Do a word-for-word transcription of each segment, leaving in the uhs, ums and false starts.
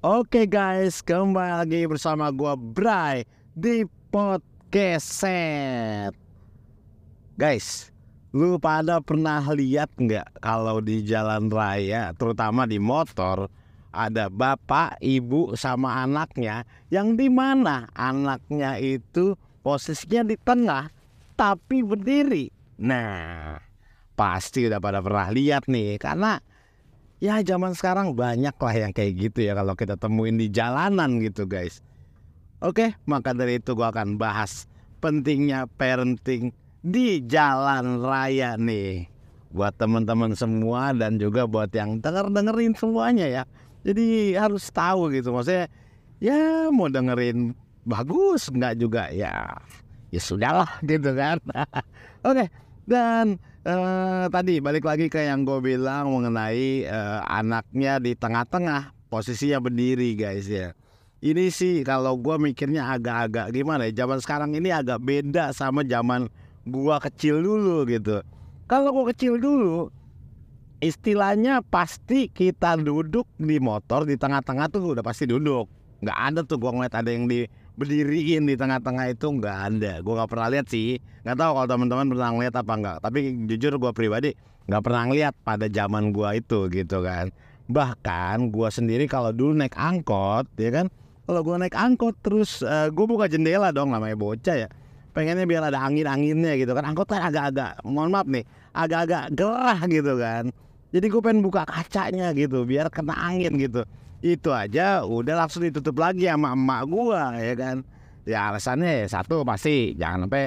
Oke guys, kembali lagi bersama gua Bray di podcast set. Guys, lu pada pernah lihat nggak kalau di jalan raya, terutama di motor, ada bapak, ibu sama anaknya, yang dimana anaknya itu posisinya di tengah tapi berdiri. Nah, pasti udah pada pernah lihat nih, karena ya zaman sekarang banyak lah yang kayak gitu ya kalau kita temuin di jalanan gitu guys. Oke, maka dari itu gua akan bahas pentingnya parenting di jalan raya nih, buat teman-teman semua dan juga buat yang denger-dengerin semuanya ya. Jadi harus tahu gitu, maksudnya ya mau dengerin bagus nggak juga ya, ya sudahlah gitu kan. Oke, dan eh, tadi balik lagi ke yang gue bilang mengenai eh, anaknya di tengah-tengah posisinya berdiri guys ya. Ini sih kalau gue mikirnya agak-agak gimana ya, zaman sekarang ini agak beda sama zaman gue kecil dulu gitu. Kalau gue kecil dulu, istilahnya pasti kita duduk di motor di tengah-tengah tuh udah pasti duduk. Nggak ada tuh gue ngeliat ada yang di berdiriin di tengah-tengah, itu nggak ada. Gue nggak pernah lihat sih. Nggak tahu kalau teman-teman pernah ngeliat apa enggak. Tapi jujur gue pribadi nggak pernah ngeliat pada zaman gue itu gitu kan. Bahkan gue sendiri kalau dulu naik angkot ya kan, kalau gue naik angkot terus uh, gue buka jendela dong, namanya bocah ya. Pengennya biar ada angin-anginnya gitu kan. Angkot kan agak-agak, mohon maaf nih, agak-agak gerah gitu kan. Jadi gue pengen buka kacanya gitu biar kena angin gitu. Itu aja udah langsung ditutup lagi sama emak gua ya kan. Ya alasannya satu pasti jangan sampai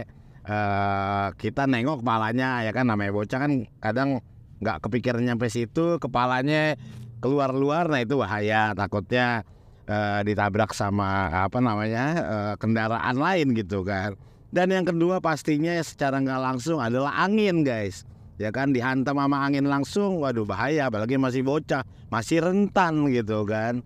uh, kita nengok kepalanya ya kan, namanya bocah kan kadang nggak kepikiran nyampe situ, kepalanya keluar-luar, nah itu bahaya, takutnya uh, ditabrak sama apa namanya uh, kendaraan lain gitu kan. Dan yang kedua pastinya secara nggak langsung adalah angin guys. Ya kan, dihantam sama angin langsung, waduh bahaya, apalagi masih bocah, masih rentan gitu kan.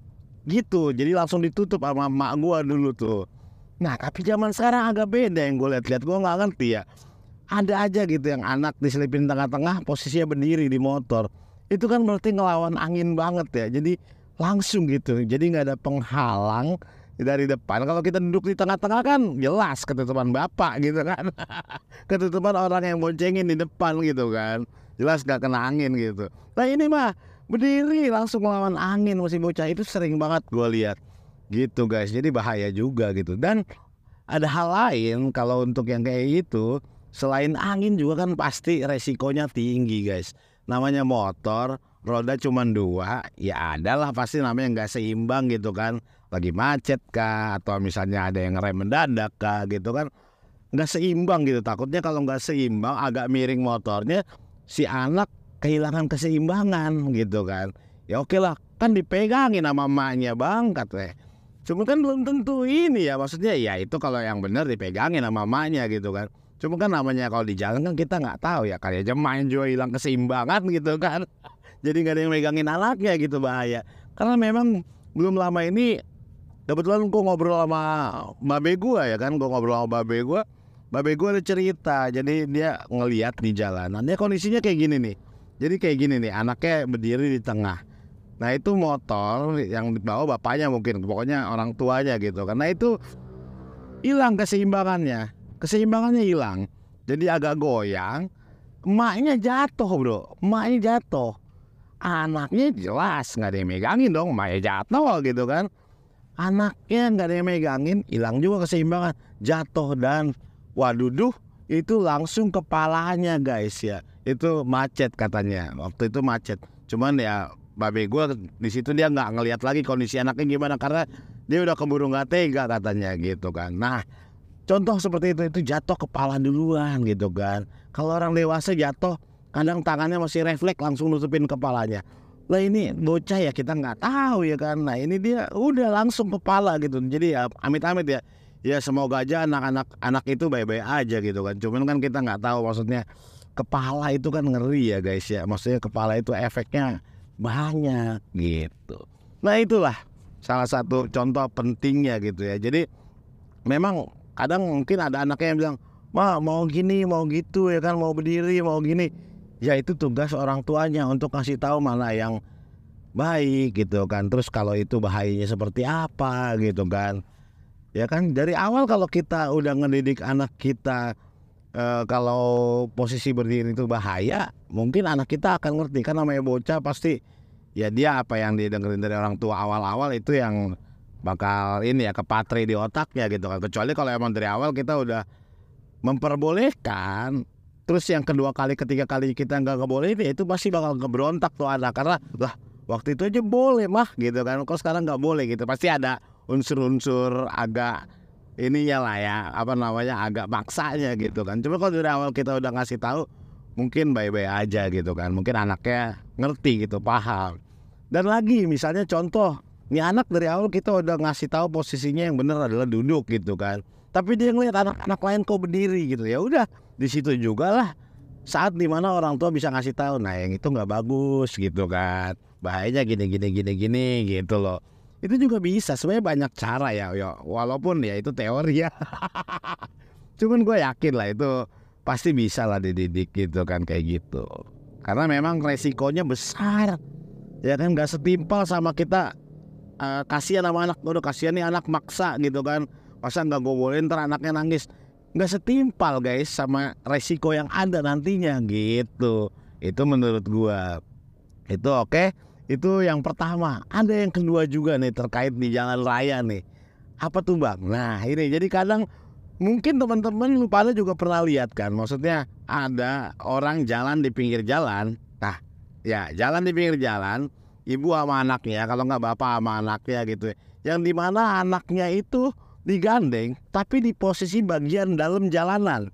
Gitu, jadi langsung ditutup sama emak gua dulu tuh. Nah tapi zaman sekarang agak beda yang gue lihat-lihat, gue nggak ngerti ya. Ada aja gitu yang anak diselipin tengah-tengah posisinya berdiri di motor. Itu kan berarti ngelawan angin banget ya, jadi langsung gitu, jadi nggak ada penghalang dari depan. Kalau kita duduk di tengah-tengah kan jelas ketutupan bapak gitu kan. Ketutupan orang yang boncengin di depan gitu kan, jelas gak kena angin gitu. Nah ini mah berdiri langsung melawan angin, masih bocah, itu sering banget gue lihat gitu guys. Jadi bahaya juga gitu. Dan ada hal lain kalau untuk yang kayak gitu, selain angin juga kan pasti resikonya tinggi guys. Namanya motor, roda cuma dua, ya adalah pasti namanya nggak seimbang gitu kan. Lagi macet kah, atau misalnya ada yang rem mendadak kah gitu kan, nggak seimbang gitu. Takutnya kalau nggak seimbang, agak miring motornya, si anak kehilangan keseimbangan gitu kan. Ya oke lah, kan dipegangin sama emaknya bang katanya. Cuma kan belum tentu ini ya, maksudnya ya itu kalau yang benar dipegangin sama emaknya gitu kan. Cuma kan namanya kalau di jalan kan kita nggak tahu ya, kali aja main juga hilang keseimbangan gitu kan. Jadi nggak ada yang megangin anaknya gitu, bahaya. Karena memang belum lama ini kebetulan gue ngobrol sama babe gue ya kan, gue ngobrol sama babe gue. Babe gue ada cerita, jadi dia ngelihat di jalanan, dia kondisinya kayak gini nih. Jadi kayak gini nih, anaknya berdiri di tengah. Nah itu motor yang dibawa bapaknya mungkin, pokoknya orang tuanya gitu. Karena itu hilang keseimbangannya, keseimbangannya hilang. Jadi agak goyang, emaknya jatuh bro, emaknya jatuh. Anaknya jelas nggak ada yang megangin dong, emaknya jatuh gitu kan. Anaknya nggak ada yang megangin, hilang juga keseimbangan, jatuh dan waduh, itu langsung kepalanya guys ya. Itu macet katanya, waktu itu macet. Cuman ya babe gue di situ dia nggak ngelihat lagi kondisi anaknya gimana, karena dia udah keburu nggak tega katanya gitu kan. Nah contoh seperti itu, itu jatuh kepala duluan gitu kan. Kalau orang dewasa jatuh, kadang tangannya masih refleks langsung nutupin kepalanya. Lah ini bocah ya kita nggak tahu ya kan. Nah ini dia udah langsung kepala gitu. Jadi ya amit-amit ya. Ya semoga aja anak-anak anak itu baik-baik aja gitu kan. Cuman kan kita nggak tahu, maksudnya kepala itu kan ngeri ya guys ya. Maksudnya kepala itu efeknya banyak gitu. Nah itulah salah satu contoh pentingnya gitu ya. Jadi memang kadang mungkin ada anaknya yang bilang, "Ma mau gini, mau gitu ya kan, mau berdiri, mau gini." Ya itu tugas orang tuanya untuk kasih tahu mana yang baik gitu kan. Terus kalau itu bahayanya seperti apa gitu kan. Ya kan dari awal kalau kita udah ngedidik anak kita eh, kalau posisi berdiri itu bahaya, mungkin anak kita akan ngerti kan, namanya bocah pasti ya dia apa yang didengerin dari orang tua awal-awal itu yang bakal ini ya kepatri di otaknya gitu kan. Kecuali kalau emang dari awal kita udah memperbolehkan, terus yang kedua kali ketiga kali kita nggak ngebolehin, ya itu pasti bakal ngeberontak tuh anak, karena lah waktu itu aja boleh mah gitu kan, kok sekarang nggak boleh gitu. Pasti ada unsur-unsur agak ininya lah ya, apa namanya, agak maksanya gitu kan. Cuma kalau dari awal kita udah ngasih tahu, mungkin bye-bye aja gitu kan, mungkin anaknya ngerti gitu, paham. Dan lagi misalnya contoh, ini anak dari awal kita udah ngasih tahu posisinya yang benar adalah duduk gitu kan, tapi dia ngeliat anak-anak lain kok berdiri gitu, ya udah di situ juga lah saat dimana orang tua bisa ngasih tahu, nah yang itu nggak bagus gitu kan, bahayanya gini gini gini gini gitu loh. Itu juga bisa, sebenarnya banyak cara ya, ya walaupun ya itu teori ya. Cuman gue yakin lah itu pasti bisa lah dididik gitu kan, kayak gitu. Karena memang resikonya besar, ya kan, nggak setimpal sama kita uh, kasihan sama anak, udah kasihan nih anak maksa gitu kan, masa nggak gue bolehin ntar anaknya nangis. Nggak setimpal guys sama resiko yang ada nantinya gitu. Itu menurut gue itu oke. Okay? Itu yang pertama. Ada yang kedua juga nih terkait di jalan raya nih. Apa tuh bang? Nah ini jadi kadang mungkin teman-teman lu pada juga pernah lihat kan, maksudnya ada orang jalan di pinggir jalan. Nah ya jalan di pinggir jalan, ibu sama anaknya, kalau nggak bapak sama anaknya gitu, yang dimana anaknya itu digandeng tapi di posisi bagian dalam jalanan.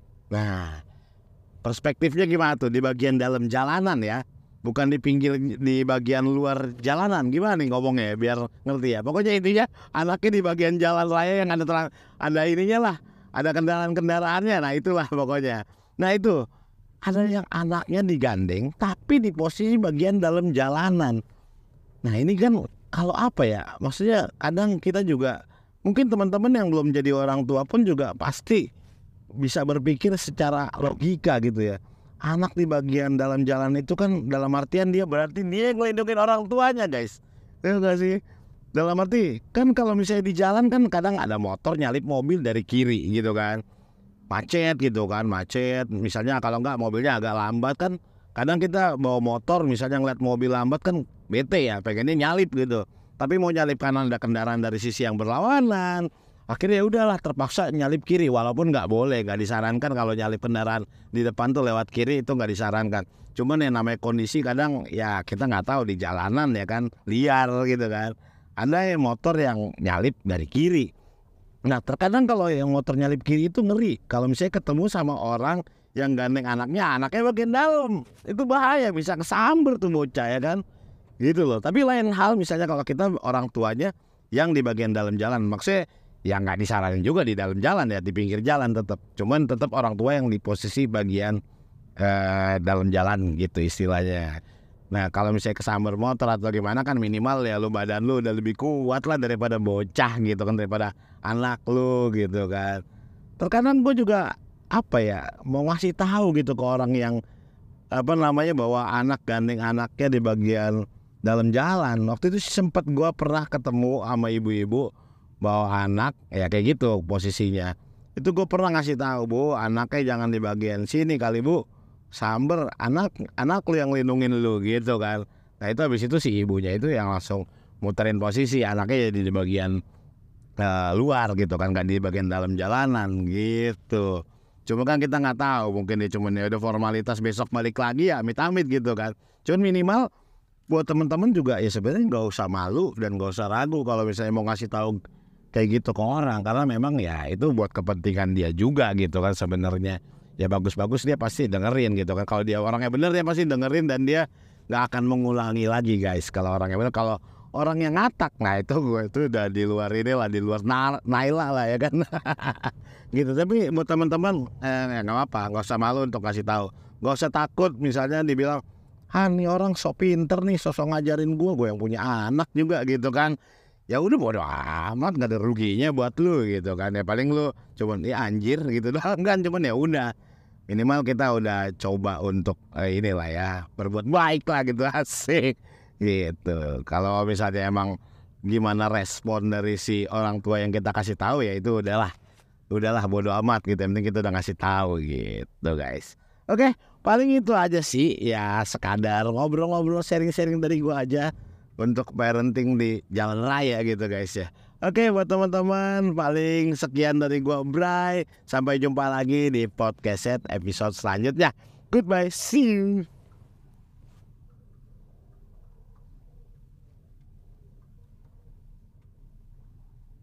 Nah perspektifnya gimana tuh, di bagian dalam jalanan ya, bukan di pinggir, di bagian luar jalanan. Gimana nih ngomongnya ya biar ngerti ya. Pokoknya intinya anaknya di bagian jalan raya yang ada terang, ada ininya lah, ada kendaraan-kendaraannya. Nah itulah pokoknya. Nah itu ada yang anaknya digandeng tapi di posisi bagian dalam jalanan. Nah ini kan kalau apa ya, maksudnya kadang kita juga, mungkin teman-teman yang belum jadi orang tua pun juga pasti bisa berpikir secara logika gitu ya. Anak di bagian dalam jalan itu kan dalam artian dia berarti dia yang ngelindungin orang tuanya guys. Ya gak sih? Dalam arti kan kalau misalnya di jalan kan kadang ada motor nyalip mobil dari kiri gitu kan, macet gitu kan, macet misalnya, kalau nggak mobilnya agak lambat kan, kadang kita bawa motor misalnya ngeliat mobil lambat kan bete ya, pengennya nyalip gitu, tapi mau nyalip kanan ada kendaraan dari sisi yang berlawanan, akhirnya ya udahlah terpaksa nyalip kiri, walaupun nggak boleh, nggak disarankan kalau nyalip kendaraan di depan tuh lewat kiri, itu nggak disarankan. Cuman yang namanya kondisi kadang ya kita nggak tahu di jalanan ya kan, liar gitu kan, ada yang motor yang nyalip dari kiri. Nah terkadang kalau yang motor nyalip kiri itu ngeri, kalau misalnya ketemu sama orang yang gandeng anaknya, anaknya bagian dalam, itu bahaya, bisa kesamber tuh bocah ya kan, gitu loh. Tapi lain hal misalnya kalau kita orang tuanya yang di bagian dalam jalan, maksudnya ya nggak disaranin juga di dalam jalan ya, di pinggir jalan tetap, cuman tetap orang tua yang di posisi bagian eh, dalam jalan gitu istilahnya. Nah kalau misalnya kesamber motor atau gimana kan minimal ya lu badan lu udah lebih kuat lah daripada bocah gitu kan, daripada anak lu gitu kan. Terkadang gue juga apa ya, mau ngasih tahu gitu ke orang yang apa namanya bawa anak, gandeng anaknya di bagian dalam jalan. Waktu itu sempat gue pernah ketemu sama ibu-ibu bawa anak ya kayak gitu posisinya. Itu gue pernah ngasih tahu, bu anaknya jangan di bagian sini kali bu, samber anak anak lu yang lindungin lu gitu kan. Nah itu habis itu si ibunya itu yang langsung muterin posisi anaknya jadi di bagian uh, luar gitu kan, nggak di bagian dalam jalanan gitu. Cuma kan kita nggak tahu, mungkin dia cuma ya udah formalitas, besok balik lagi ya amit-amit gitu kan. Cuman minimal buat temen-temen juga ya sebenarnya nggak usah malu dan nggak usah ragu kalau misalnya mau ngasih tahu kayak gitu ke orang, karena memang ya itu buat kepentingan dia juga gitu kan sebenarnya. Ya bagus-bagus dia pasti dengerin gitu kan. Kalau dia orangnya bener dia pasti dengerin dan dia nggak akan mengulangi lagi guys. Kalau orangnya bener, kalau orang yang ngatak, nah itu gue itu udah di luar ini lah, di luar na- Naila lah ya kan. Gitu. Tapi buat teman-teman eh, nggak apa, nggak usah malu untuk kasih tahu, nggak usah takut misalnya dibilang, ah nih orang so pinter nih, sosok ngajarin gue, gue yang punya anak juga gitu kan. Ya udah bodo amat, nggak ada ruginya buat lu gitu kan. Ya paling lu cuman ya anjir gitu doang kan, cuman ya udah minimal kita udah coba untuk eh, inilah ya berbuat baik lah gitu, asik gitu. Kalau misalnya emang gimana respon dari si orang tua yang kita kasih tahu, ya itu udahlah, udahlah bodo amat gitu. Yang penting kita udah ngasih tahu gitu guys. Oke, paling itu aja sih ya, sekadar ngobrol-ngobrol, sharing-sharing dari gua aja untuk parenting di jalan raya gitu guys ya. Oke, buat teman-teman, paling sekian dari gua Bray. Sampai jumpa lagi di podcast episode selanjutnya. Goodbye, see you.